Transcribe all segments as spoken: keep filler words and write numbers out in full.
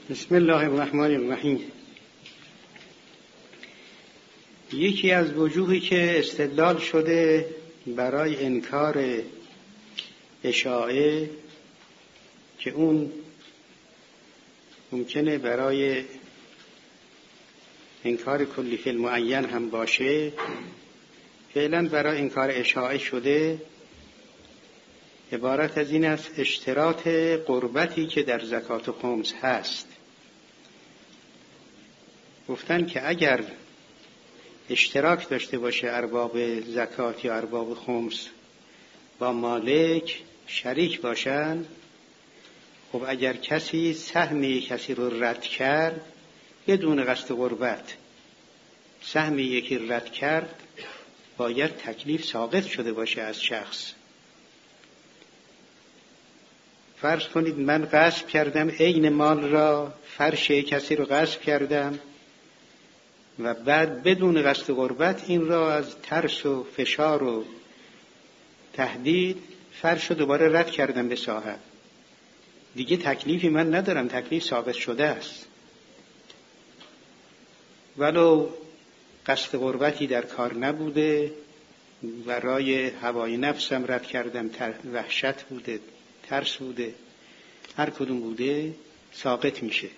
بسم الله الرحمن الرحیم. یکی از وجوهی که استدلال شده برای انکار اشاعه که اون ممکنه برای انکار کلی فی المعین هم باشه، فعلا برای انکار اشاعه شده عبارت از این است: اشتراط قربتی که در زکات و خمس هست. گفتن که اگر اشتراک داشته باشه ارباب زکات یا ارباب خمس با مالک شریک باشن، خب اگر کسی سهم کسی رو رد کرد بدون قصد قربت، سهم یکی رد کرد، باید تکلیف ساقط شده باشه از شخص. فرض کنید من غصب کردم عین مال را، فرش کسی رو غصب کردم و بعد بدون قصد قربت این را از ترس و فشار و تهدید فرش رو دوباره رد کردم به صاحب. دیگه تکلیفی من ندارم، تکلیف ثابت شده است. ولو قصد قربتی در کار نبوده، برای هوای نفسم رد کردم، وحشت بوده، ترس بوده، هر کدوم بوده، ساقط میشه.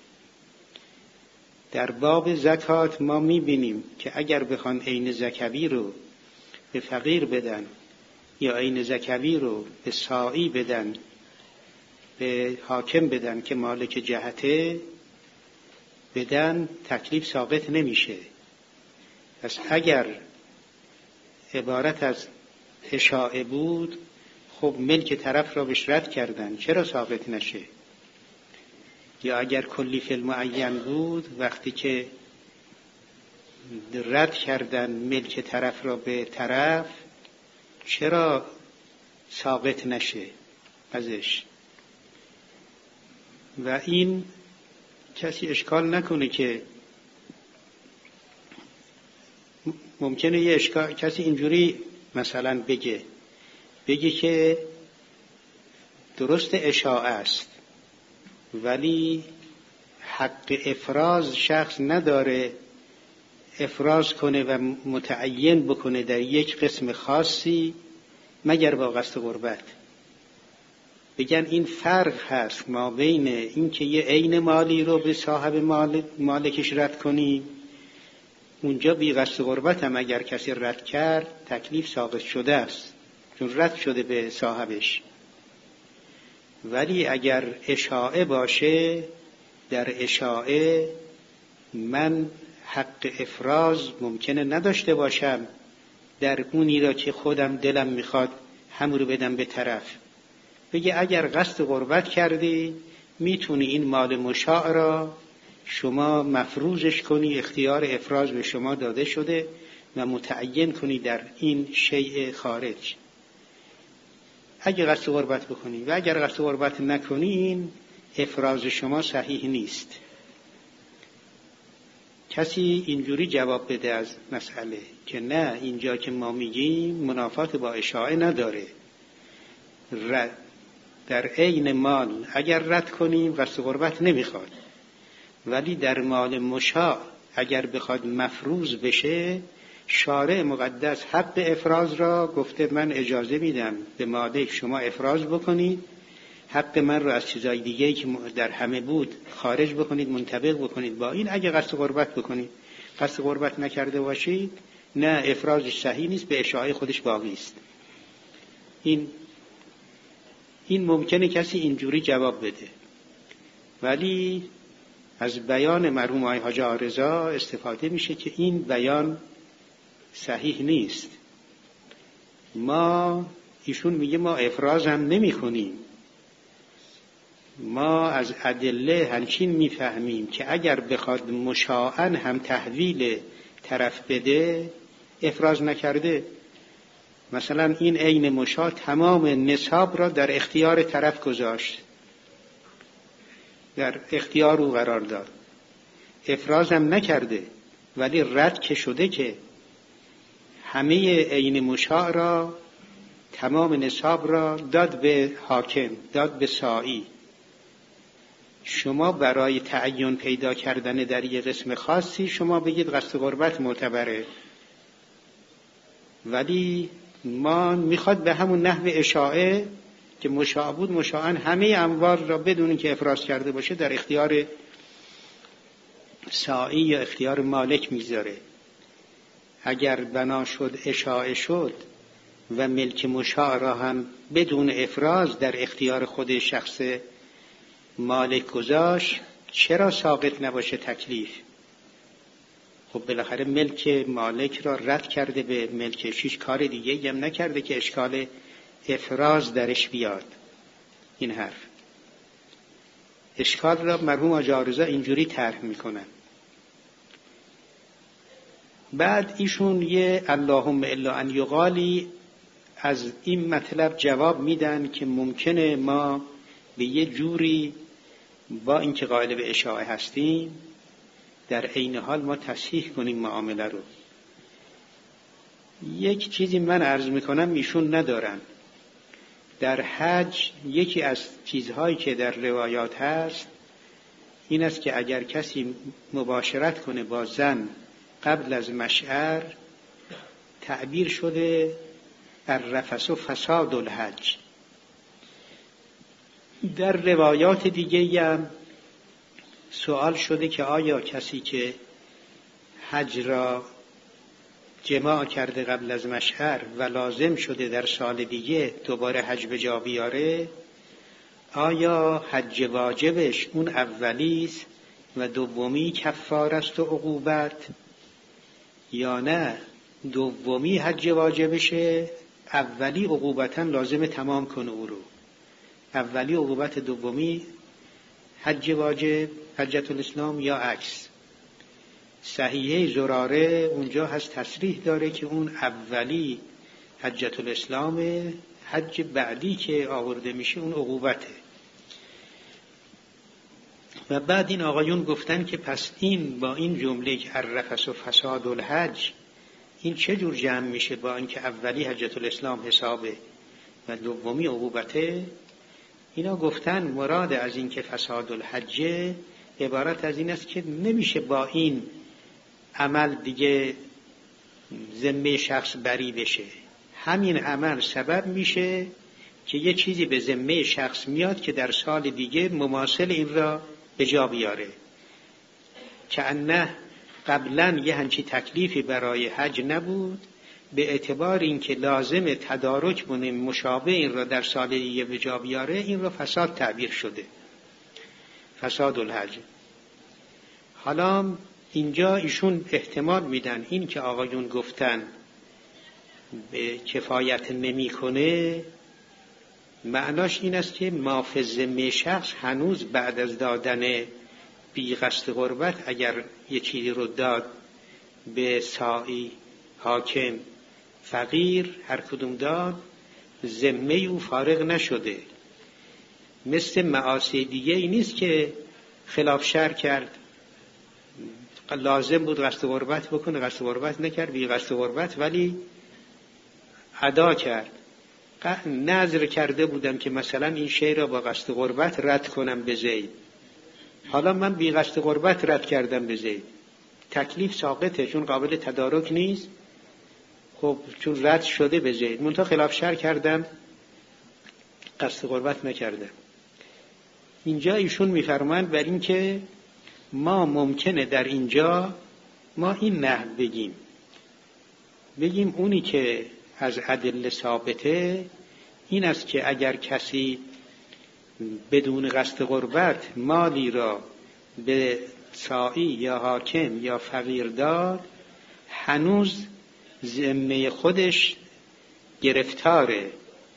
در باب زکات ما میبینیم که اگر بخوان عین زکوی رو به فقیر بدن یا عین زکوی رو به سائی بدن، به حاکم بدن که مالک جهته بدن، تکلیف ثابت نمیشه. پس اگر عبارت از اشاعه بود، خب ملک طرف را بهش رد کردن، چرا ثابت نشه؟ یا اگر کلی فی المعین بود، وقتی که رد کردن ملک طرف را به طرف، چرا ثابت نشه ازش؟ و این کسی اشکال نکنه که ممکنه یه اشکال کسی اینجوری مثلا بگه بگه که درست اشاعه است ولی حق افراز شخص نداره افراز کنه و متعین بکنه در یک قسم خاصی مگر با قصد قربت. بگن این فرق هست ما بین این که یه عین مالی رو به صاحب مال مالکش رد کنی، اونجا بی قصد قربت هم اگر کسی رد کرد تکلیف ثابت شده است چون رد شده به صاحبش. ولی اگر اشاعه باشه، در اشاعه من حق افراز ممکنه نداشته باشم در اونی را که خودم دلم میخواد همون رو بدم به طرف. بگه اگر قصد قربت کردی میتونی این مال مشاع را شما مفروضش کنی، اختیار افراز به شما داده شده و متعین کنی در این شیء خارج. اگر قصد قربت بکنی و اگر قصد قربت نکنی، این افراز شما صحیح نیست. کسی اینجوری جواب بده از مسئله که نه، اینجا که ما میگیم منافات با اشاعه نداره. رد در عین مال اگر رد کنیم قصد قربت نمیخواد، ولی در مال مشاع اگر بخواد مفروض بشه، شارع مقدس حق افراز را گفته من اجازه میدم به مالک شما افراز بکنید، حق من رو از چیزای دیگه‌ای که در همه بود خارج بکنید، منطبق بکنید با این. اگه قصد قربت بکنید، قصد قربت نکرده باشید، نه افرازش صحیح نیست، به اشاعه خودش باقی است. این این ممکنه کسی اینجوری جواب بده، ولی از بیان مرحوم آقای حاج آقارضا استفاده میشه که این بیان صحیح نیست. ما ایشون میگه ما افراز هم نمی کنیم، ما از ادله همچین میفهمیم که اگر بخواد مشاعاً هم تحویل طرف بده افراز نکرده. مثلا این عین مشاع تمام نصاب را در اختیار طرف گذاشت، در اختیار او قرار داد، افراز هم نکرده، ولی رد که شده که همه عین مشاع را، تمام نصاب را داد به حاکم، داد به سائی. شما برای تعین پیدا کردن در یه قسم خاصی شما بگید قصد قربت معتبره، ولی ما میخواد به همون نحو اشاعه که مشاع بود مشاعن همه اموال را بدون که افراز کرده باشه در اختیار سائی یا اختیار مالک میذاره. اگر بنا شد اشاعه شد و ملک مشاع را هم بدون افراز در اختیار خود شخص مالک گذاشت، چرا ساقط نباشه تکلیف؟ خب بالاخره ملک مالک را رد کرده به ملک شیش، کار دیگه هم نکرده که اشکال افراز درش بیاد. این حرف اشکال را مرحوم آقا جارزا اینجوری طرح میکنن. بعد ایشون یه اللهم الا ان یقالی از این مطلب جواب میدن که ممکنه ما به یه جوری با اینکه قائل به اشاعه هستیم در عین حال ما تصحیح کنیم معامله رو. یک چیزی من عرض میکنم ایشون ندارن. در حج یکی از چیزهایی که در روایات هست این است که اگر کسی مباشرت کنه با زن قبل از مشعر، تعبیر شده الرفث فساد الحج. در روایات دیگه هم سوال شده که آیا کسی که حج را جماع کرده قبل از مشعر و لازم شده در سال دیگه دوباره حج به جا بیاره، آیا حج واجبش اون اولیست و دومی کفاره است و عقوبت، یا نه دومی حج واجبشه اولی عقوبتا لازم تمام کنه او رو؟ اولی عقوبت دومی حج واجب حجت الاسلام یا عکس؟ صحیحه زراره اونجا هست تصریح داره که اون اولی حجت الاسلام، حج بعدی که آورده میشه اون عقوبته. و بعد این آقایون گفتن که پس این با این جمله که الرفث و فساد الحج این چه جور جمع میشه با اینکه اولی حجت الاسلام حسابه و دومی عقوبته؟ اینا گفتن مراد از این که فساد الحج عبارت از این است که نمیشه با این عمل دیگه ذمه شخص بری بشه. همین عمل سبب میشه که یه چیزی به ذمه شخص میاد که در سال دیگه مماثل این را به جا بیاره. که انه قبلا یه همچی تکلیفی برای حج نبود، به اعتبار اینکه لازم تدارک بونه مشابه این را در سال دیگه به جا بیاره، این را فساد تعبیر شده، فساد الحج. حالا اینجا ایشون احتمال میدن این که آقایون گفتن به کفایت نمی کنه، معناش این است که ما فی ذمه شخص هنوز بعد از دادن بی قصد قربت اگر یه چیزی رو داد به سائی، حاکم، فقیر، هر کدوم داد، ذمه او فارغ نشده. مثل معاصی دیگه ای نیست که خلاف شرع کرد، لازم بود قصد قربت بکنه، قصد قربت نکرد، بی قصد قربت ولی ادا کرد. نذر کرده بودم که مثلا این شی را با قصد قربت رد کنم به زید، حالا من بی قصد قربت رد کردم به زید، تکلیف ساقطه چون قابل تدارک نیست. خب چون رد شده به زید، منتها خلاف شرع کردم، قصد قربت نکردم. اینجا ایشون میفرمایند بر این که ما ممکنه در اینجا ما این نحو بگیم بگیم اونی که از ادله ثابته این است که اگر کسی بدون قصد قربت مالی را به سائی یا حاکم یا فقیر داد، هنوز ذمه خودش گرفتاره،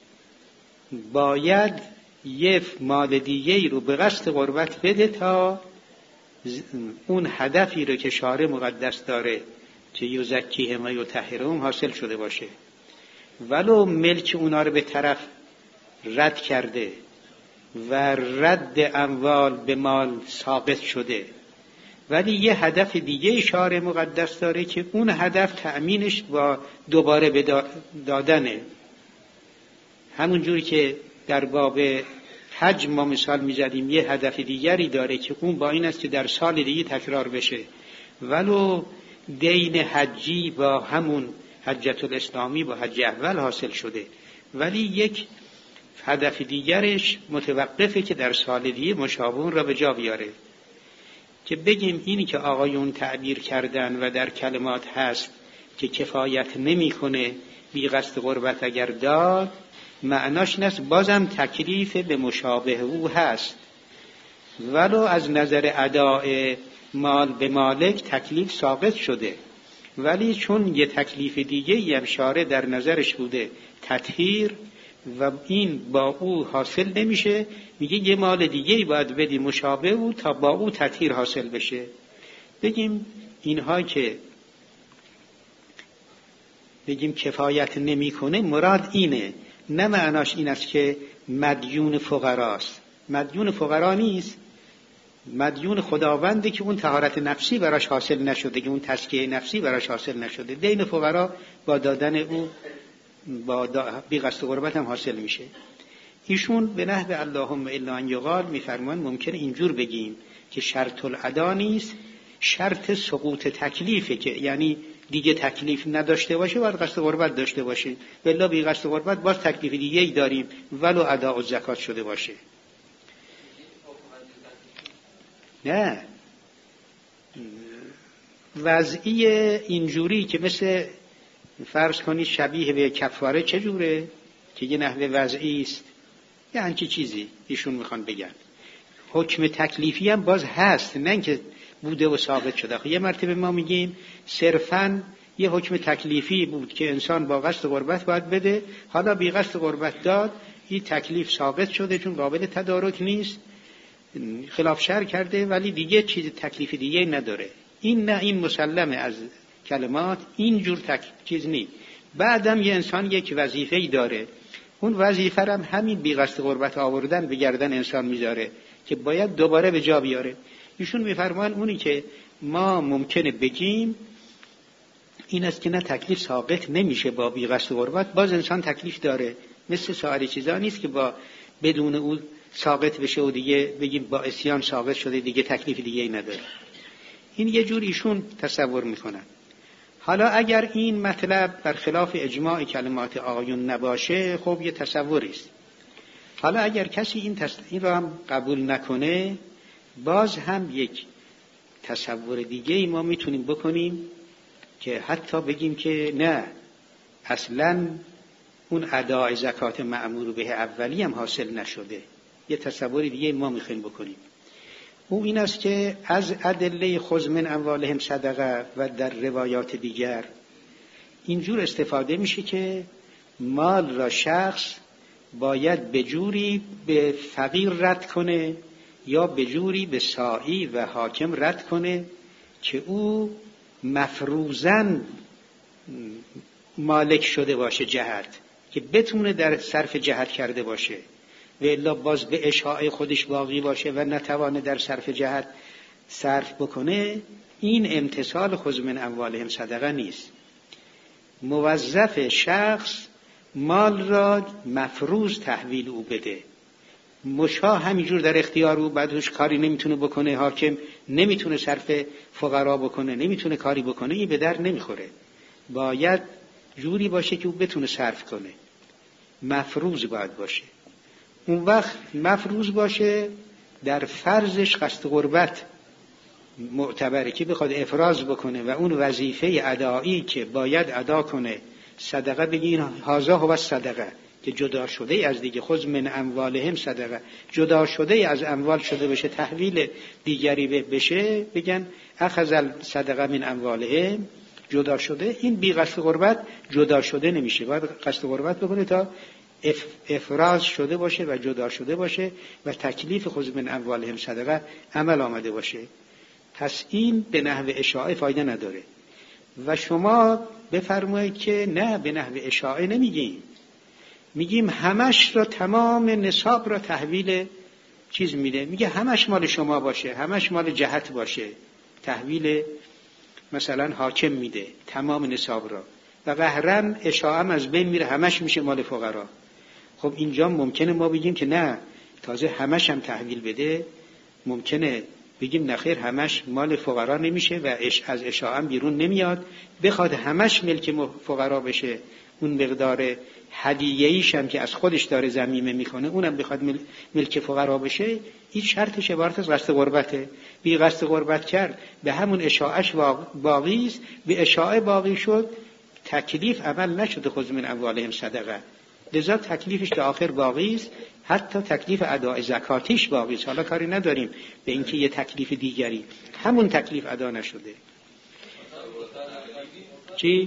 باید یه مال دیگه رو به قصد قربت بده تا اون هدفی رو که شارع مقدس داره که یزکیهم و یطهرهم حاصل شده باشه. ولو ملک اونا رو به طرف رد کرده و رد اموال به مال ساقط شده، ولی یه هدف دیگه شارع مقدس داره که اون هدف تأمینش با دوباره به دادنه. همون جوری که در باب حج ما مثال میزدیم یه هدف دیگری داره که اون با این است که در سال دیگه تکرار بشه، ولو دین حجی با همون حجت الاسلامی با حج اول حاصل شده، ولی یک هدف دیگرش متوقفه که در سال دیگه مشابه را به جا بیاره. که بگیم اینی که آقایون تعبیر کردن و در کلمات هست که کفایت نمیکنه بی قصد قربت اگر داد، معناش نست بازم تکلیف به مشابه او هست، ولو از نظر اداء مال به مالک تکلیف ساقط شده، ولی چون یه تکلیف دیگه یه شارع در نظرش بوده تطهیر و این با او حاصل نمیشه، میگه یه مال دیگه باید بدی مشابه او تا با او تطهیر حاصل بشه. بگیم اینها که بگیم کفایت نمیکنه مراد اینه، نه معناش این است که مدیون فقراست. مدیون فقرا نیست، مدیون خداونده که اون طهارت نفسی براش حاصل نشده، که اون تزکیه نفسی براش حاصل نشده. دین فقرا با دادن او با بی قصد قربت هم حاصل میشه. ایشون به نحو اللهم الا ان یقال میفرمان ممکنه اینجور بگیم که شرط الادا نیست، شرط سقوط تکلیفه، که یعنی دیگه تکلیف نداشته باشه باید قصد قربت داشته باشه، بلا بی قصد قربت باز تکلیف دیگه ای داریم ولو ادا و زکات شده باشه. نه وضعی اینجوری که مثل فرض کنید شبیه به کفاره چجوره که یه نحوه وضعی است، یه همچی چیزی ایشون میخوان بگن. حکم تکلیفی هم باز هست، نه اینکه بوده و ثابت شده. یه مرتبه ما میگیم صرفاً یه حکم تکلیفی بود که انسان با قصد قربت باید بده، حالا بی قصد قربت داد، این تکلیف ثابت شده چون قابل تدارک نیست، خلاف شرع کرده ولی دیگه چیز تکلیف دیگه نداره. این نه، این مسلمه از کلمات، اینجور تک چیز نیست. بعدم یه انسان یک وظیفه‌ای داره، اون وظیفه هم همین بی قصد قربت آوردن به گردن انسان میذاره که باید دوباره به جا بیاره. ایشون میفرمان اونی که ما ممکنه بگیم این است که نه تکلیف ساقط نمیشه با بی قصد قربت، باز انسان تکلیف داره، مثل سایر چیزا نیست که با بدون اون ساقط بشه و دیگه بگیم با عصیان ساقط شده دیگه تکلیف دیگه ای نداره. این یه جور ایشون تصور میکنن. حالا اگر این مطلب برخلاف اجماع کلمات آقایون نباشه، خب یه تصوری است. حالا اگر کسی این, تص... این را هم قبول نکنه، باز هم یک تصور دیگه ای ما میتونیم بکنیم که حتی بگیم که نه اصلاً اون اداء زکات مأمور به اولی هم حاصل نشده. یه تصور دیگه ما میخوایم بکنیم، او این است که از ادله خذ من اموالهم صدقه و در روایات دیگر اینجور استفاده میشه که مال را شخص باید به جوری به فقیر رد کنه یا به جوری به ساعی و حاکم رد کنه که او مفروضاً مالک شده باشه جهت، که بتونه در صرف جهت کرده باشه و الا باز به اشاعه خودش باقی باشه و نتوانه در صرف جهت صرف بکنه. این امتصال خذ من اموالهم صدقه نیست. موظف شخص مال را مفروض تحویل او بده، مشا همینجور در اختیار او، بعدش کاری نمیتونه بکنه، حاکم نمیتونه صرف فقرا بکنه، نمیتونه کاری بکنه، این به در نمیخوره. باید جوری باشه که او بتونه صرف کنه، مفروض باید باشه. اون وقت مفروض باشه در فرضش قصد قربت معتبره که بخواد افراز بکنه و اون وظیفه ادایی که باید ادا کنه صدقه بگین هازا هو صدقه که جدا شده از دیگه، خذ من اموالهم صدقه جدا شده از اموال شده بشه، تحویل دیگری بشه، بگن اخذ صدقه من اموالهم جدا شده. این بی قصد قربت جدا شده نمیشه، باید قصد قربت بکنه تا افراز شده باشه و جدا شده باشه و تکلیف خذ من اموالهم صدقه عمل آمده باشه. پس این به نحو اشاعه فایده نداره. و شما بفرمایید که نه، به نحو اشاعه نمیگیم، میگیم همش را تمام نصاب را تحویل چیز میده، میگه همش مال شما باشه، همش مال جهت باشه، تحویل مثلا حاکم میده تمام نصاب را و قهرن اشاعه از بین میره، همش میشه مال فقرا. خب اینجا ممکنه ما بگیم که نه، تازه همش هم تحویل بده، ممکنه بگیم نخیر همش مال فقرا نمیشه و از اشاعه بیرون نمیاد، بخواد همش ملک فقرا بشه، اون مقدار هدیه‌ایش هم که از خودش داره ضمیمه میکنه اونم بخواد ملک فقرا بشه، این شرطش عبارت از قصد غربته. بی قصد غربت کرد به همون اشاعش باقی است، به اشاعه باقی شد، تکلیف عمل نشده خذ من اموالهم صدقه، لذا تکلیفش تا آخر باقی است، حتی تکلیف اداء زکاتش باقی است. حالا کاری نداریم به اینکه یه تکلیف دیگری، همون تکلیف ادا نشده. چی؟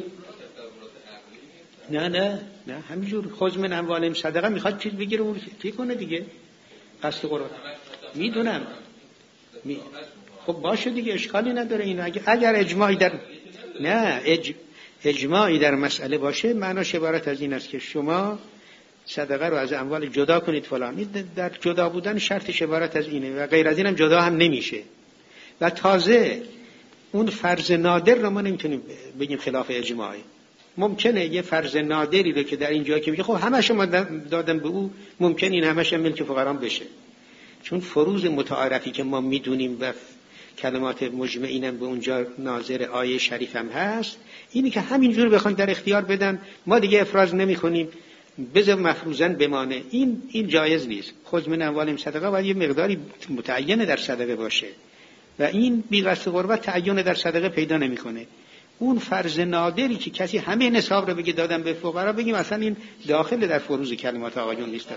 نه نه نه همینجور خذ من اموالهم صدقه میخواد چیز بگیره اون چی کنه دیگه، قصد قربت میدونم می... خب باشه دیگه اشکالی نداره این. اگر, اگر اجماعی در نه اج... اجماعی در مسئله باشه معناش عبارت از این است که شما صدقه رو از اموال جدا کنید فلان، در جدا بودن شرطش عبارت از اینه و غیر از اینم جدا هم نمیشه. و تازه اون فرض نادر رو ما نمیتونیم بگیم خلاف اجماعی. ممکنه یه فرض نادری رو که در اینجا که میگه خب همه شما دادم به او، ممکن این همش هم ملک فقران بشه، چون فروض متعارفی که ما میدونیم و کلمات مجمعینم به اونجا ناظر آیه شریف هم هست، اینی که همینجور بخوایم در اختیار بدن ما دیگه افراز نمی کنیم بذار مفروضاً بمانه، این این جایز نیست. خذ من اموالهم صدقه باید یه مقداری متعین در صدقه باشه و این بی قصد غربت تعین در صدقه پیدا نمیکنه. اون فرض نادری که کسی همه نصاب رو بگه دادم به فقرا، بگیم اصلا این داخل در فروض کلمات آقایون نیست.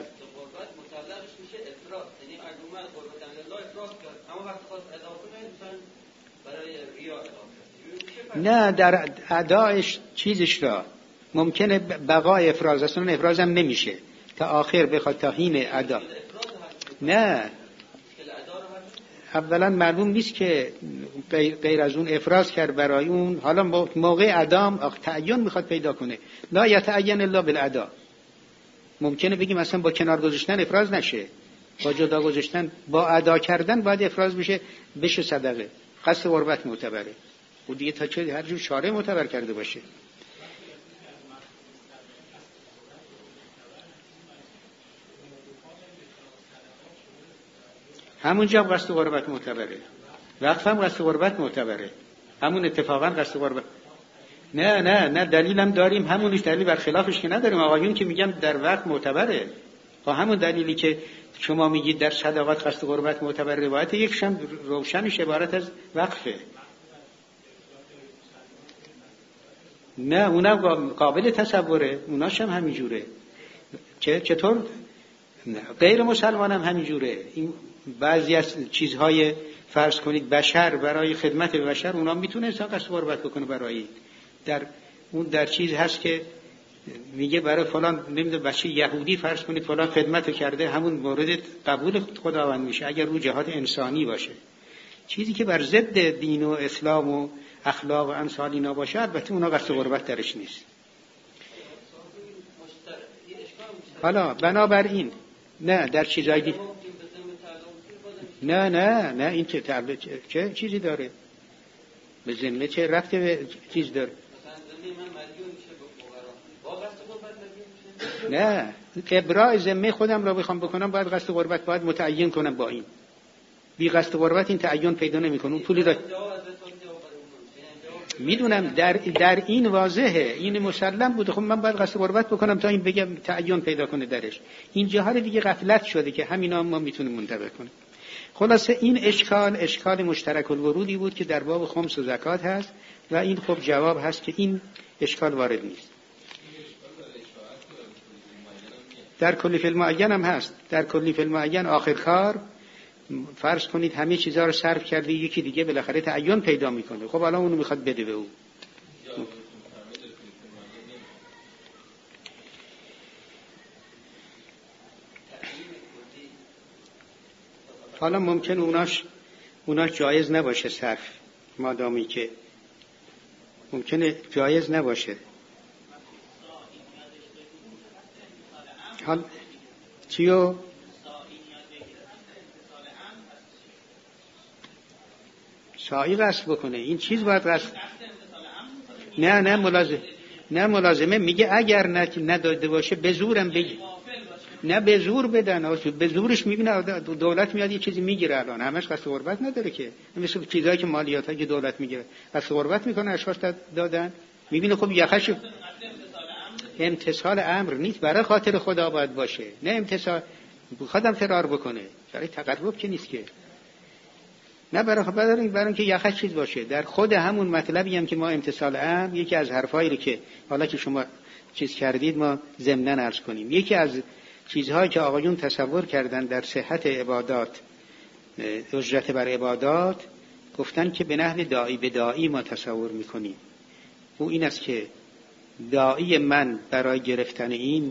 نه در ادایش چیزش را ممکنه بقای افراز، اصلا افراز هم نمیشه تا آخر بخواد تا حین ادا. نه اولا معلوم نیست که غیر از اون افراز کرد برای اون، حالا موقع ادام تعین میخواد پیدا کنه، لا یتعین الا بالادا. ممکنه بگیم اصلا با کنار گذاشتن افراز نشه، با جدا گذاشتن با ادا کردن باید افراز بشه بشه صدقه، قصد غربت معتبره و دیگه تا چه هر جور شارع معتبر کرده باشه. همونجا قصد غربت معتبره، وقف هم قصد غربت معتبره، همون اتفاقا قصد غربت. نه نه نه دلیلم داریم، همونش دلیل برخلافش که نداریم. آقایون که میگم در وقت معتبره، با همون دلیلی که شما میگید در صدقات قصد غربت معتبر، روایت یکشم روشنش عبارت از وقفه. نه اونم قابل تصوره، اوناش هم همینجوره. چطور؟ نه غیر مسلمان هم همینجوره. این بعضی از چیزهای فرض کنید بشر برای خدمت به بشر اونا میتونه انسان قصد غربت بکنه برای در اون در چیز هست که میگه برای فلان نمیدونم بچه یهودی فرض کنید فلان خدمت کرده، همون مورد قبول خداوند میشه اگر رو جهات انسانی باشه. چیزی که بر ضد دین و اسلام و اخلاق و امثال اینا باشه البته اونا قصد غربت درش نیست. حالا بنابراین نه در چیزای دیگه نه نه نه این چه تعلق چه چیزی داره به ذمه، چه رفت به چیز داره؟ نه ابراء ذمه خودم را بخوام بکنم باید قصد غربت باید متعین کنم، با این بی قصد غربت این تعین پیدا نمیکنه. اون پولی را میدونم در در این واضحه، این مسلم بوده، خب من باید قصد غربت بکنم تا این بگم تعین پیدا کنه درش. این جاهای دیگه غفلت شده که همینا ما میتونیم منتبه کنیم. خلاصه این اشکال اشکال مشترک الورودی بود که در باب خمس و زکات هست و این خب جواب هست که این اشکال وارد نیست. در کلی فی المعین هم هست. در کلی فی المعین آخر کار فرض کنید همه چیزها رو صرف کرده، یکی دیگه بالاخره تعین پیدا میکنه، خب الان اونو میخواد بده به او. حالا ممکن اوناش اوناش جایز نباشه صرف، مادامی که ممکنه جایز نباشه. حال چیو سائی قصد بکنه این چیز باید قصد نه نه ملازم نه ملازمه میگه اگر نداده باشه به زورم بگی نه به زور بدن، به زورش میبینه دولت میاد یه چیزی میگیره، الان همش قصد غربت نداره که، مثل چیزایی که مالیاتایی که دولت میگیره قصد غربت میکنه اشخاص دادن، میبینه خب یخش امتثال امر نیست، برای خاطر خدا باید باشه، نه امتثال خودم فرار بکنه، برای تقرب که نیست که، نه برای برای برای اینکه یخش چیز باشه. در خود همون مطلبی هم که ما امتثال امر، یکی از حرفایی که حالا که شما چیز کردید ما ضمناً عرض کنیم، یکی از چیزهایی که آقایون تصور کردن در صحت عبادات، اجرت بر عبادات، گفتن که به نحو داعی به داعی ما تصور میکنیم. او این است که داعی من برای گرفتن این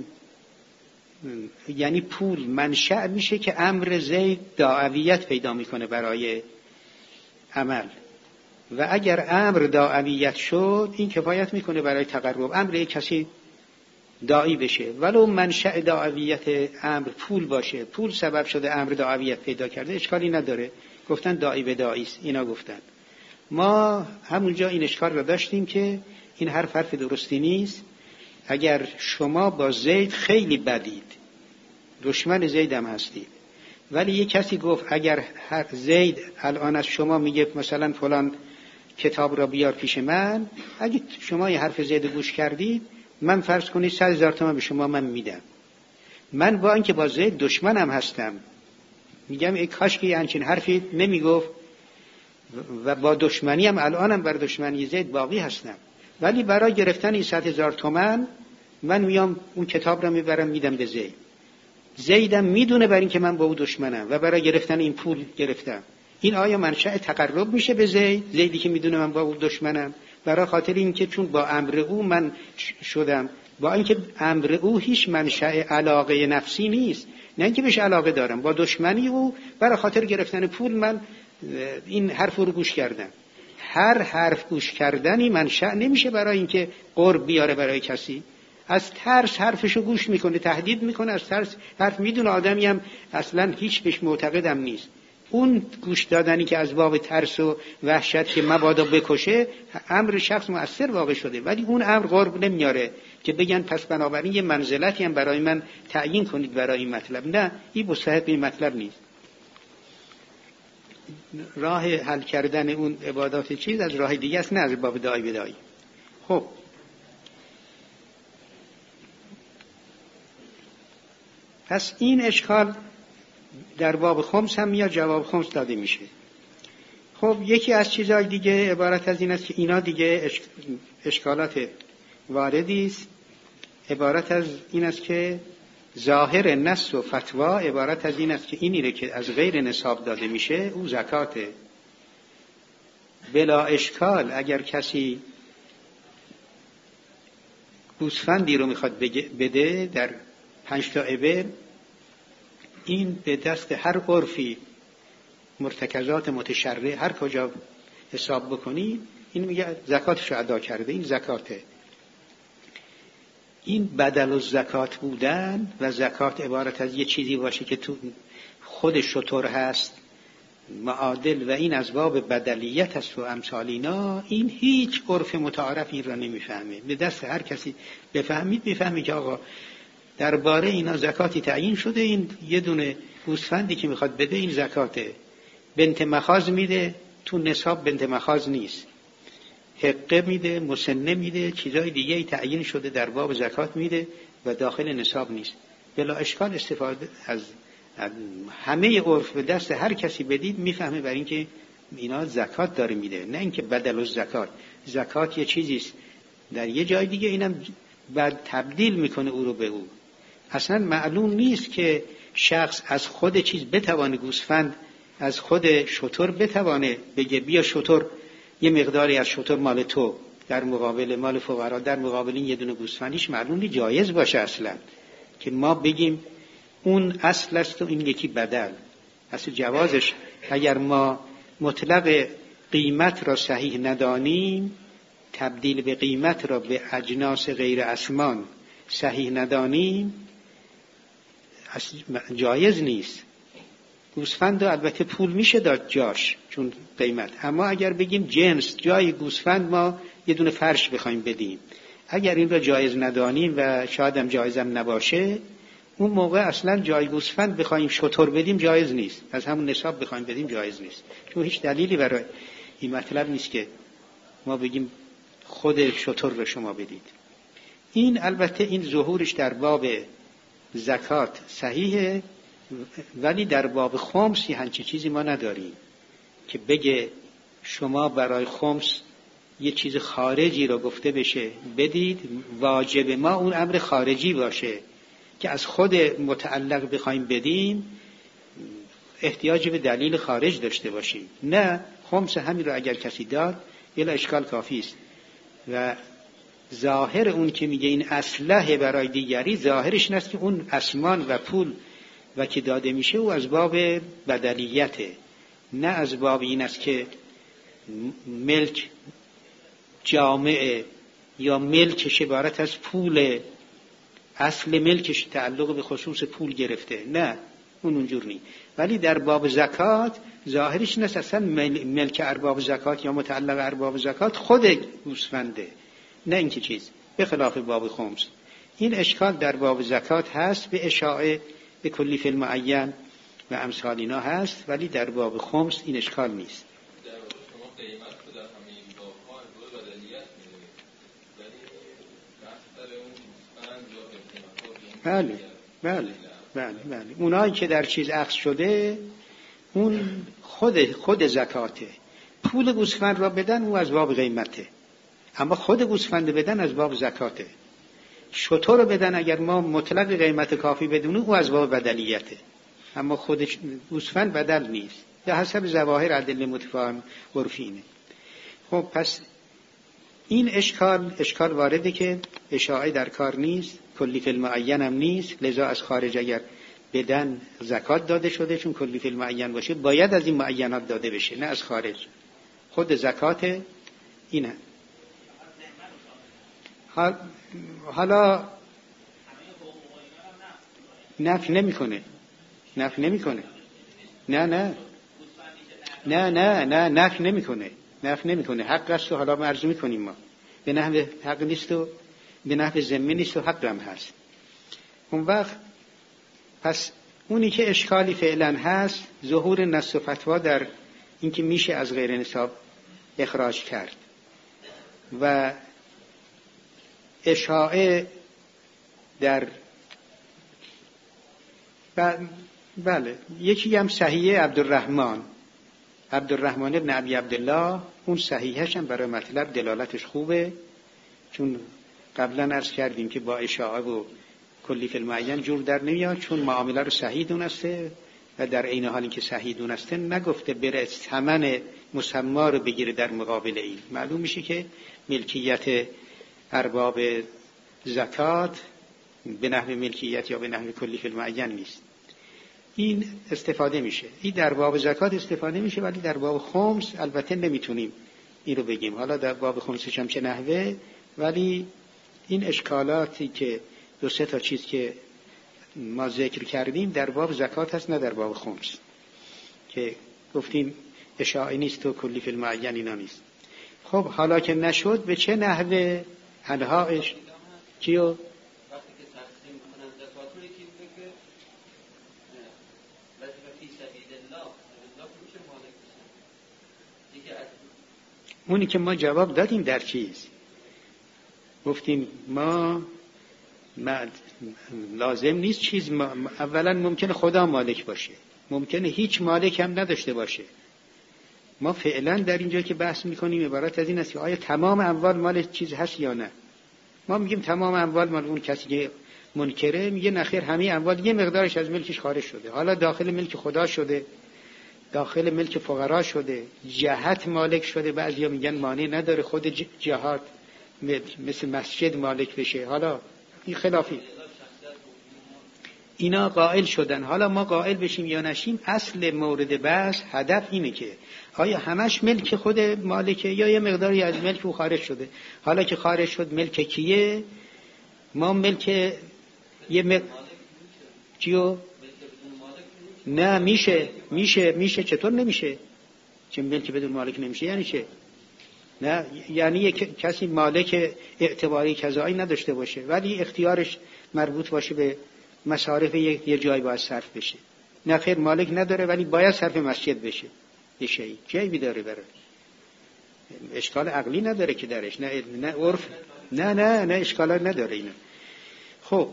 یعنی پول منشأ میشه که امر زید داعویت پیدا میکنه برای عمل، و اگر امر داعویت شد این کفایت میکنه برای تقرب. امر کسی داعی بشه ولو منشأ داعویت امر پول باشه، پول سبب شده امر داعویت پیدا کرده، اشکالی نداره، گفتن داعی به داعی است. اینا گفتن. ما همونجا این اشکال را داشتیم که این حرف حرف درستی نیست. اگر شما با زید خیلی بدید، دشمن زید هم هستید، ولی یک کسی گفت اگر زید الان از شما میگه مثلا فلان کتاب را بیار پیش من، اگه شما یه حرف زید گوش کردید، من فرض کنید صد هزار تومان به شما من میدم. من با اینکه با زید دشمنم هستم میگم ای کاش که همچین حرفی نمیگفت، و با دشمنی هم الانم بر دشمنی زید باقی هستم، ولی برای گرفتن این صد هزار تومان من میام اون کتاب را میبرم میدم به زید. زیدم میدونه بر این که من با او دشمنم و برای گرفتن این پول گرفتم. این آیا منشأ تقرب میشه به زید؟ زیدی که میدونه من با او دشمنم، برای خاطر این که چون با امر او من شدم، با اینکه امر او هیچ منشأ علاقه نفسی نیست، نه اینکه بهش علاقه دارم، با دشمنی او برای خاطر گرفتن پول من این حرف رو گوش کردم. هر حرف گوش کردنی منشأ نمیشه برای اینکه قرب بیاره برای کسی. از ترس حرفشو گوش میکنه، تهدید میکنه، از ترس حرف میدونه آدمی هم اصلا هیچ بهش معتقدم نیست. اون گوش دادنی که از باب ترس و وحشت که مبادا بکشه، امر شخص مؤثر واقع شده، ولی اون امر قرب نمیاره که بگن پس بنابراین یه منزلتی هم برای من تعیین کنید برای این مطلب. نه، این مستحق این مطلب نیست. راه حل کردن اون عبادات چیز از راه دیگه است، نه از باب داعی به داعی. خب پس این اشکال در باب خمس هم میاد، جواب خمس داده میشه. خب یکی از چیزهای دیگه عبارت از این است که اینا دیگه اشکالات واردی است. عبارت از این است که ظاهر نص و فتوا عبارت از این است که اینی که از غیر نصاب داده میشه او زکاته. بلا اشکال اگر کسی گوسفندی رو میخواد بده در پنج تا ابر، این به دست هر عرفی مرتکزات متشرع هر کجا حساب بکنی این میگه زکاتش رو ادا کرده، این زکاته. این بدل الزکات بودن و زکات عبارت از یه چیزی باشه که تو خود شتر هست معادل و این از باب بدلیت است و امثال اینا، این هیچ عرف متعارف این را نمیفهمه. به دست هر کسی بفهمید میفهمی که آقا درباره اینا زکاتی تعیین شده، این یه دونه گوسفندی که میخواد بده این زکاته. بنت مخاض میده، تو نصاب بنت مخاض نیست، حقه میده، مسنه میده، چیزای دیگه ای تعیین شده در باب زکات میده و داخل نصاب نیست. بلا اشکال استفاده از همه عرف به دست هر کسی بدید میفهمه بر اینکه اینا زکات داره میده، نه اینکه بدل الزکات. زکات یه چیزیست در یه جای دیگه، اینم بعد تبدیل میکنه او رو به او. اصلا معلوم نیست که شخص از خود چیز بتوانه، گوسفند از خود شتر بتوانه بگه بیا شتر یه مقداری از شتر مال تو در مقابل مال فقرا، در مقابل این یه دونه گوسفندیش معلوم نیست جایز باشه اصلا که ما بگیم اون اصل است و این یکی بدل. اصل جوازش اگر ما مطلق قیمت را صحیح ندانیم، تبدیل به قیمت را به اجناس غیر اسمان صحیح ندانیم، جایز نیست. گوسفند البته پول میشه داد جاش چون قیمت، اما اگر بگیم جنس جای گوسفند ما یه دونه فرش بخوایم بدیم، اگر این را جایز ندانیم و شاید هم جایز هم نباشه، اون موقع اصلا جای گوسفند بخوایم شتر بدیم جایز نیست، از همون نصاب بخوایم بدیم جایز نیست، چون هیچ دلیلی برای این مطلب نیست که ما بگیم خود شتر به شما بدید. این البته این ظهورش در باب زکات صحیحه، ولی در باب خمس همچین چیزی ما نداریم که بگه شما برای خمس یه چیز خارجی رو گفته بشه بدید، واجب ما اون امر خارجی باشه که از خود متعلق بخوایم بدیم احتیاج به دلیل خارج داشته باشیم. نه، خمس همین رو اگر کسی داد یه اشکال کافی است. و ظاهر اون که میگه این اسلحه برای دیگری، ظاهرش نیست که اون اسمان و پول و که داده میشه او از باب بدلیته، نه از باب این است که ملک جامعه یا ملکش عبارت از پول، اصل ملکش تعلق به خصوص پول گرفته، نه اون اونجور نیست. ولی در باب زکات ظاهرش نیست اصلا ملک ارباب زکات یا متعلق ارباب زکات خود گوسفنده، نه اینکه چیز به خلاف باب خمس. این اشکال در باب زکات هست به اشاعه به کلی فی المعین و امثال اینا هست، ولی در باب خمس این اشکال نیست. بله بله بله بله اونایی که در چیز عکس شده اون خود خود زکاته. پول گوسفند را بدن او از باب قیمته، اما خود گوسفند بدن از باب زکاته. شتر رو بدن اگر ما مطلق قیمت کافی بدونه او از باب بدلیته، اما خود گوسفند بدل نیست، به حسب ظواهر ادله متفاهم عرفینه. خب پس این اشکال اشکال وارده که اشاعه در کار نیست، کلی فی المعین هم نیست، لذا از خارج اگر بدن زکات داده شده، چون کلی فی المعین باشه باید از این معینات داده بشه، نه از خارج. خود زکات اینه. حالا نفی نمیکنه، نفی نمیکنه، نه نه نه نه نه نفی نمیکنه، نفی نمیکنه، حق است و حالا ما عرض میکنیم ما به نحو حق نیست و به نحو ذمه نیست و حق هم هست. اون وقت پس اونی که اشکالی فعلا هست ظهور نص و فتوا در این که میشه از غیر نصاب اخراج کرد و اشاعه در بله یکی هم صحیح عبدالرحمن عبدالرحمن ابن ابی عبدالله، اون صحیحش هم برای مطلب دلالتش خوبه، چون قبلا عرض کردیم که با اشاعه و کلی فی المعین جور در نمیاد، چون معامله رو صحیح دونسته و در عین حالی که صحیح دونسته نگفته بره ثمن مسما رو بگیره در مقابل این. معلوم میشه که ملکیت ارباب زکات به نحو ملکیت یا به نحو کلی فی المعین نیست. این استفاده میشه، این در باب زکات استفاده میشه، ولی در باب خمس البته نمیتونیم این رو بگیم. حالا در باب خمسش هم چه نحوه، ولی این اشکالاتی که دو سه تا چیز که ما ذکر کردیم در باب زکات هست، نه در باب خمس که گفتیم اشاعه نیست و کلی فی المعین اینا نیست. خب حالا که نشد به چه نحوه انهایش چیو؟ اونی که ما جواب دادیم در چیز گفتیم ما, ما لازم نیست چیز ما اولا ممکنه خدا مالک باشه، ممکنه هیچ مالک هم نداشته باشه. ما فعلا در اینجا که بحث میکنیم عبارت از این است که آیا تمام اموال مال چیز هست یا نه. ما میگیم تمام اموال مال اون کسی که منکره، میگه نخیر همه اموال یه مقدارش از ملکش خارج شده، حالا داخل ملک خدا شده، داخل ملک فقرا شده، جهت مالک شده. بعضیا میگن مانع نداره خود جهات مثل مسجد مالک بشه، حالا این خلافی اینا قائل شدن. حالا ما قائل بشیم یا نشیم اصل مورد بحث هدف اینه که آیا همش ملک خود مالکه یا یه مقداری از ملک او خارج شده. حالا که خارج شد ملک کیه؟ ما ملک یه ملک چیو؟ نه میشه میشه میشه چطور نمیشه؟ چه ملک بدون مالک نمیشه یعنی چه؟ نه یعنی یک کسی مالک اعتباری کذایی نداشته باشه ولی اختیارش مربوط باشه به مصارف یه جای باید صرف بشه. نه خیر مالک نداره ولی باید صرف مسجد بشه، یه شیء جایی داره برای اشکال عقلی نداره که درش، نه نه عرف، نه نه نه اشکال نداره اینا. خب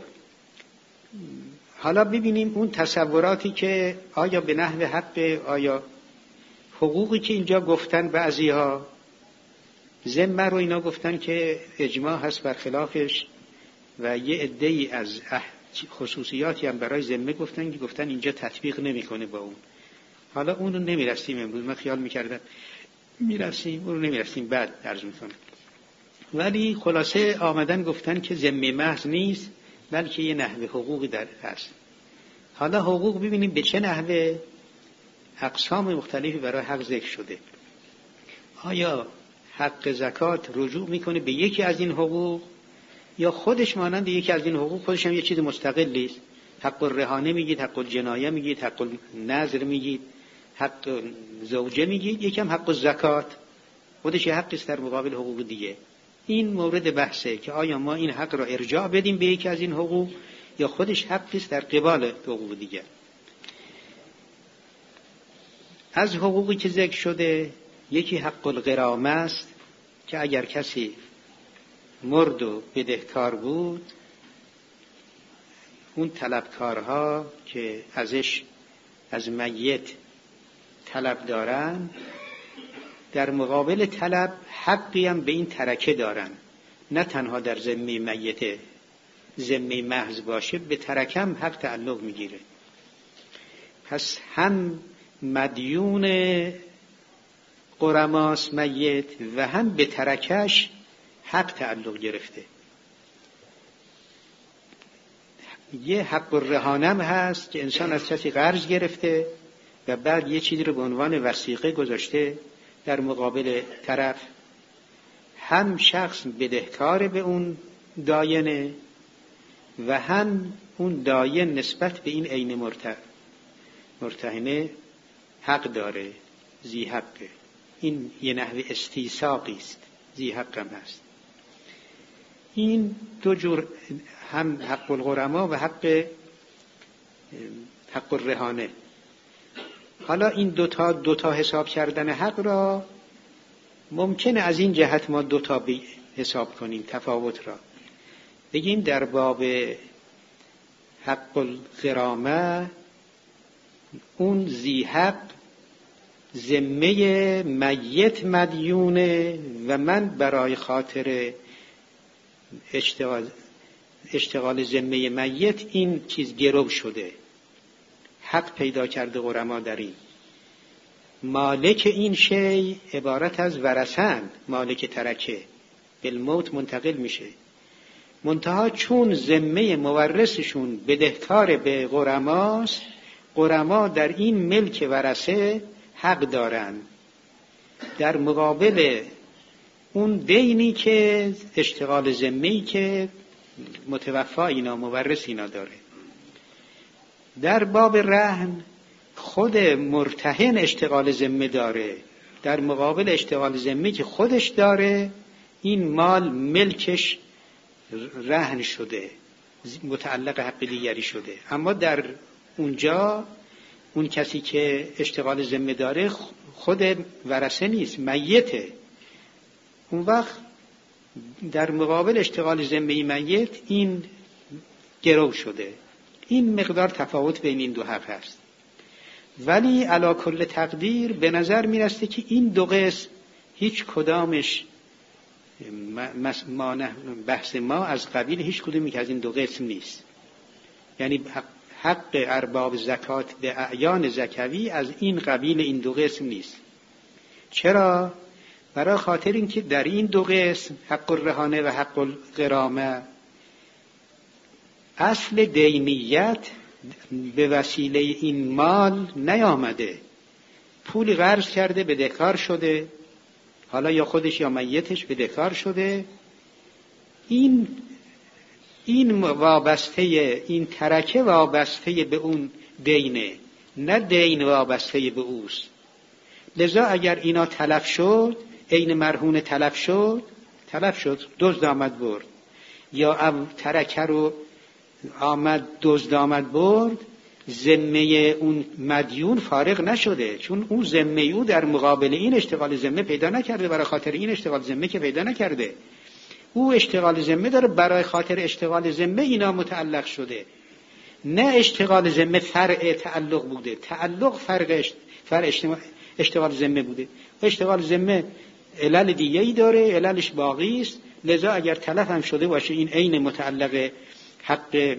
حالا ببینیم اون تصوراتی که آیا به نحو حق، آیا حقوقی که اینجا گفتن بعضی‌ها ذمه رو اینا گفتن که اجماع هست بر خلافش و یه عده‌ای از خصوصیاتی هم برای ذمه گفتن که گفتن اینجا تطبیق نمیکنه با اون. حالا اون رو نمیرسیم امروز، من خیال میکردم میرسیم، اون رو نمیرسیم بعد عرض میکنم. ولی خلاصه آمدن گفتن که ذمه محض نیست بلکه یه نحوه حقوقی در هست. حالا حقوق ببینیم به چه نحوه اقسام مختلفی برای حق ذکر شده. آیا حق زکات رجوع میکنه به یکی از این حقوق یا خودش مانند یکی از این حقوق خودش هم یه چیز مستقلی است؟ حق الرهانه میگید، حق الجنایه میگید، حق النذر میگید، حق زوجه میگید، یکم حق الزکات خودش یه حقی است در مقابل حقوق دیگه. این مورد بحثه که آیا ما این حق را ارجاع بدیم به یکی از این حقوق یا خودش حقی است در قبال حقوق دیگه. از حقوقی که ذکر شده یکی حق الغرامه است که اگر کسی مرد و بدهکار بود، اون طلبکارها که ازش از میت طلب دارن در مقابل طلب حقی هم به این ترکه دارن، نه تنها در ذمه میت ذمه محض باشه، به ترکه هم حق تعلق میگیره. پس هم مدیون غرماست میت و هم به ترکش حق تعلق گرفته. یه حق الرهانم هست که انسان از کسی قرض گرفته و بعد یه چیزی رو به عنوان وثیقه گذاشته در مقابل طرف، هم شخص بدهکار به اون داینه و هم اون داین نسبت به این عین مرتهنه حق داره، ذی حقه. این یه نحو استیثاقی است، ذی حق هم هست. این دو جور، هم حق الغرما و حق حق الرهانه. حالا این دوتا دوتا حساب کردن حق را ممکنه از این جهت ما دوتا حساب کنیم تفاوت را. بگیم در باب حق الغرامه اون ذی حق ذمه میت مدیونه و من برای خاطر اشتغال اشتغال ذمه میت این چیز گرو شده، حق پیدا کرده غرما در این. مالک این شی عبارت از ورثند، مالک ترکه بالموت منتقل میشه، منتها چون ذمه مورثشون بدهکار به غرماست، غرما در این ملک ورثه حق دارن در مقابل اون دینی که اشتغال ذمه‌ای که متوفا اینا مورث اینا داره. در باب رهن خود مرتهن اشتغال ذمه داره، در مقابل اشتغال ذمه‌ای که خودش داره این مال ملکش رهن شده، متعلق حق دیگری شده. اما در اونجا اون کسی که اشتغال ذمه داره خود ورثه نیست، میته. اون وقت در مقابل اشتغال ذمه میت این گرو شده. این مقدار تفاوت بین این دو حق هست. ولی علی کل تقدیر به نظر میرسه که این دو قسم هیچ کدامش ما بحث ما از قبیل هیچ کدومی که از این دو قسم نیست. یعنی حق, حق ارباب زکات به اعیان زکوی از این قبیل این دو قسم نیست. چرا؟ برای خاطر اینکه در این دو قسم حق الرهانه و حق الغرامه اصل دینیت به وسیله این مال نیامده. پولی قرض کرده بدهکار شده، حالا یا خودش یا میتش بدهکار شده، این این وابسته، این ترکه وابسته به اون دینه، نه دین وابسته به اوست. لذا اگر اینا تلف شد، عین مرهون تلف شد، تلف شد دزد آمد برد، یا ام ترکه رو آمد دزد آمد برد، ذمه اون مدیون فارغ نشده، چون اون ذمه او در مقابل این اشتغال ذمه پیدا نکرده، برای خاطر این اشتغال ذمه که پیدا نکرده. او اشتغال ذمه داره، برای خاطر اشتغال ذمه اینا متعلق شده. نه اشتغال ذمه فرع تعلق بوده، تعلق فرق فرع اشتغال ذمه بوده. و اشتغال ذمه علل دیگه ای داره، عللش باقی است. لذا اگر تلف هم شده باشه این عین متعلق حق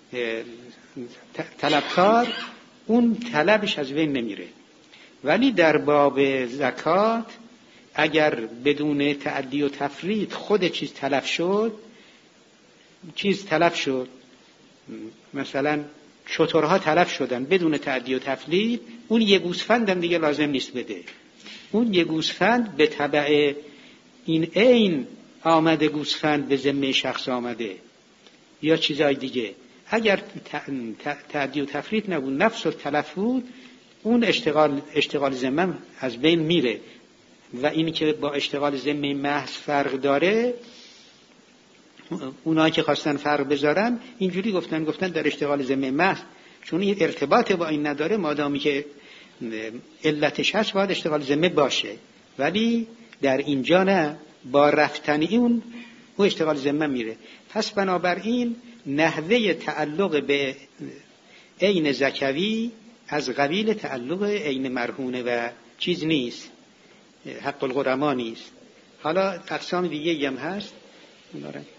طلبکار، اون طلبش از بین نمیره. ولی در باب زکات اگر بدون تعدی و تفرید خود چیز تلف شد، چیز تلف شد، مثلا شترها تلف شدن بدون تعدی و تفرید، اون یه گوسفند هم دیگه لازم نیست بده. اون یه گوسفند به تبع این عین آمده، گوسفند به ذمه شخص آمده یا چیزای دیگه. اگر تعدی و تفرید نبود، نفس و تلف بود، اون اشتغال اشتغال ذمه از بین میره. و اینی که با اشتغال ذمه محض فرق داره، اونایی که خواستن فرق بذارن اینجوری گفتن گفتن در اشتغال ذمه محض چون این ارتباط با این نداره، مادامی که علتش هست باید اشتغال ذمه باشه. ولی در اینجا نه، با رفتن اون او اشتغال ذمه میره. پس بنابراین نحوه تعلق به عین زکوی از قبیل تعلق عین مرهونه و چیز نیست، حق الغرما نیست. حالا اقسام دیگه هم هست.